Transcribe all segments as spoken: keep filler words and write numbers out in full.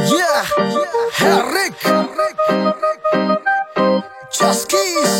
Yeah, Henrik, Just Keys,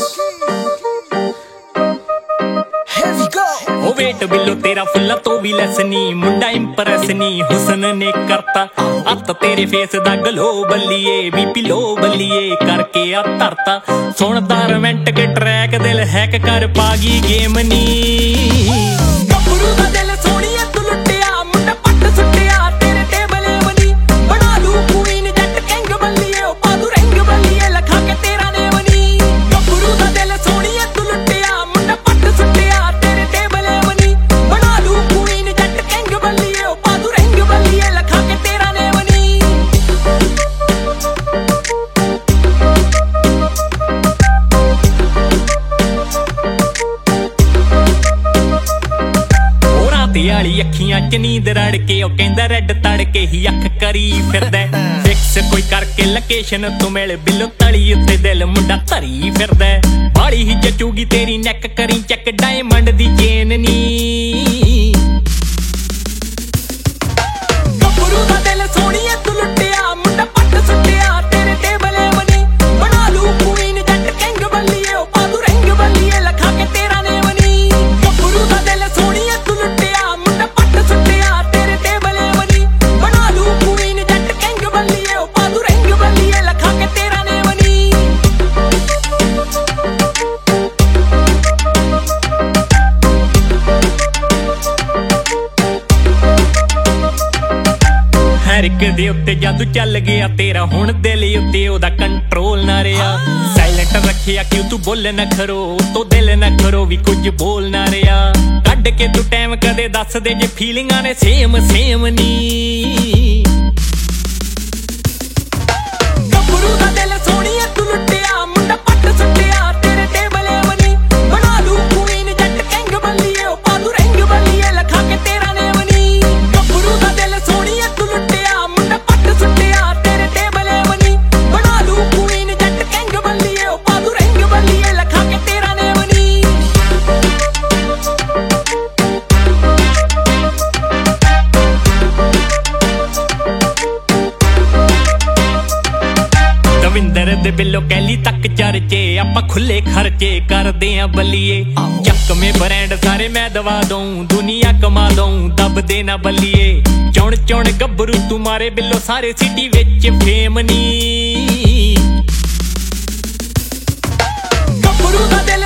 here we go. ओ wait बिलो तेरा फुल्ला तो भी लैस नी, मुंडा इंप्रेस नी, हुसन ने करता अत तेरे फेस दा गलो बल्लिए, बीपी लो बल्लिए करके आ तरता। सुनदा रोमांटिक के ट्रैक दिल हैक कर पागी गेम नी। गब्बरू दा दिल सोनिए तू लुटिया, मुंडा पट सुटिया तेरे टेबले बनी, बना लू क्वीन जट किंग बल्लिए, ओ पादू रिंग बल्लिए लखा के तेरा ने बनी। गब्बरू दा दिल सोनिए तू लुटिया, मुंडा पट सुटिया तेरे टेबले बनी, बना लू क्वीन जट किंग बल्लिए, ओ पादू रिंग बल्लिए लखा के तेरा ने बनी। वाली अखियां च नींद रड़के, ओ कहंदा रेड तड़के ही अख करी फिरदा। फिक्स कोई करके लोकेशन तू मिल बिलो तली उत्ते दिल मुंडा धरी फिरदा। बाली ही जचूगी तेरी नैक करी चैक डायमंड दी चेन नी। गब्बरू दा दिल सोनिए तू लुटिया, मुंडा पट सुटिया तेरे टेबले बनी, बना लू क्वीन जट किंग बल्लिए, ओ पादू रिंग बल्लिए लखा के तेरा ने बनी। गब्बरू दा दिल सोनिए तू लुटिया, मुंडा पट सुटिया तेरे टेबले बनी, बना लू क्वीन जट किंग बल्लिए, ओ पादू रिंग बल्लिए लखा के तेरा ने बनी। हर एक दे उत्ते जादू चल गया तेरा, हुण दिल उत्ते ओदा कंट्रोल ना रहा। साइलेंट रखिया क्यों तू बोले ना खरो, तो दिल ना करो भी कुछ बोल ना रहा। कड के तू टाइम कदे दस दे जे फीलिंगां ने सेम सेम नी। गब्बरू दा दिल सोनिए तू लुटिया, मुंडा पट सुटिया तेरे टेबले बनी, बना लू क्वीन जट किंग बल्लिए, ओ पादू रिंग बल्लिए लखा के तेरा ने बनी। गब्बरू दा दिल सोनिए तू लुटिया, मुंडा पट सुटिया तेरे टेबले बनी, बना लू क्वीन जट किंग बल्लिए, ओ पादू रिंग बल्लिए लखा के तेरा ने बनी। दविंदर दे बिलो कैली तक चर्चे, आपां खुले खर्चे करदे आ बल्लिए। चक में ब्रांड सारे मैं दवा दूं, दुनिया कमा दूं दब दे ना बल्लिए। चुन चुन गब्बरू तुम्हारे बिलो सारे सिटी विच फेम नी। गब्बरू दा